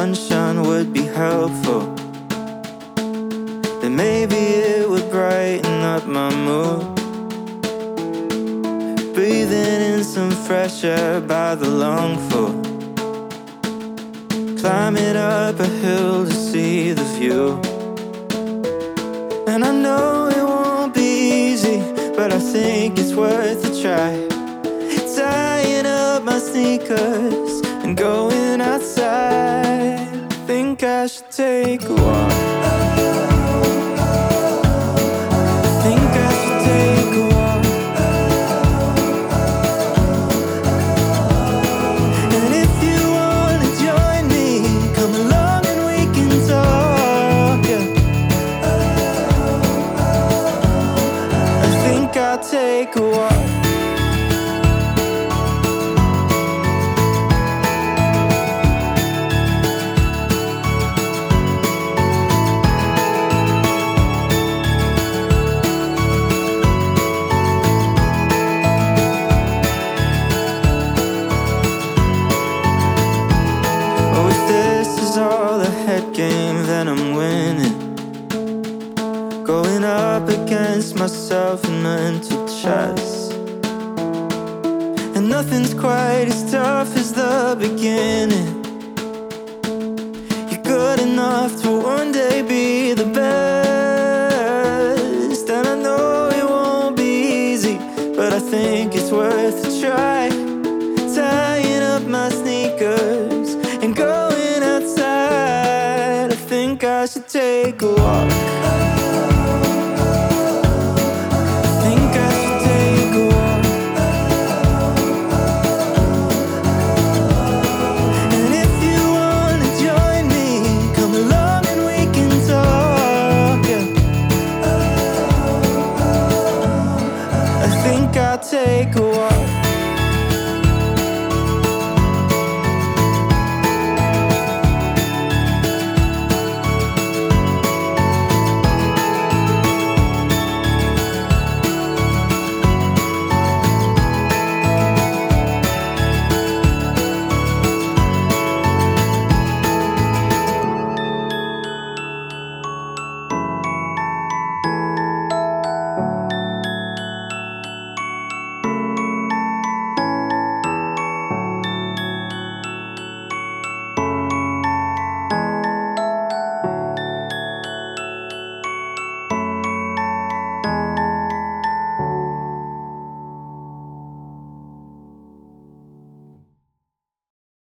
sunshine would be helpful. Then maybe it would brighten up my mood. Breathing in some fresh air by the lungful. Climbing up a hill to see the view. And I know it won't be easy, but I think it's worth a try. Tying up my sneakers and going outside. Think I should take a walk. Think I should take a walk. And if you wanna join me, come along and we can talk, yeah. I think I'll take a walk. Game, then I'm winning. Going up against myself in mental chess. And nothing's quite as tough as the beginning. You're good enough to one day be the best. And I know it won't be easy, but I think it's worth a try. Tying up my sneakers and going outside. I think I should take a walk.